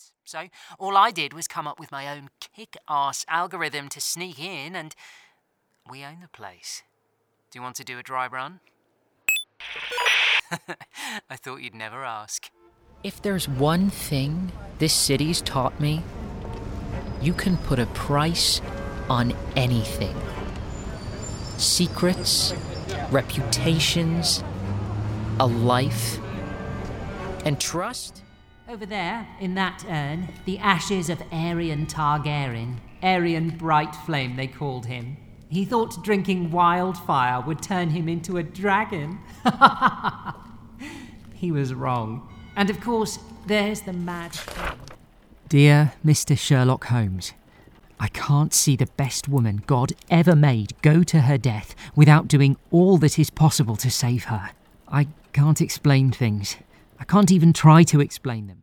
secrets. So all I did was come up with my own kick-ass algorithm to sneak in, and we own the place. Do you want to do a dry run? I thought you'd never ask. If there's one thing this city's taught me, you can put a price on anything. Secrets, reputations, a life, and trust. Over there, in that urn, the ashes of Aerion Targaryen. Aerion Brightflame, they called him. He thought drinking wildfire would turn him into a dragon. He was wrong. And of course, there's the mad thing. Dear Mr. Sherlock Holmes, I can't see the best woman God ever made go to her death without doing all that is possible to save her. I can't explain things. I can't even try to explain them.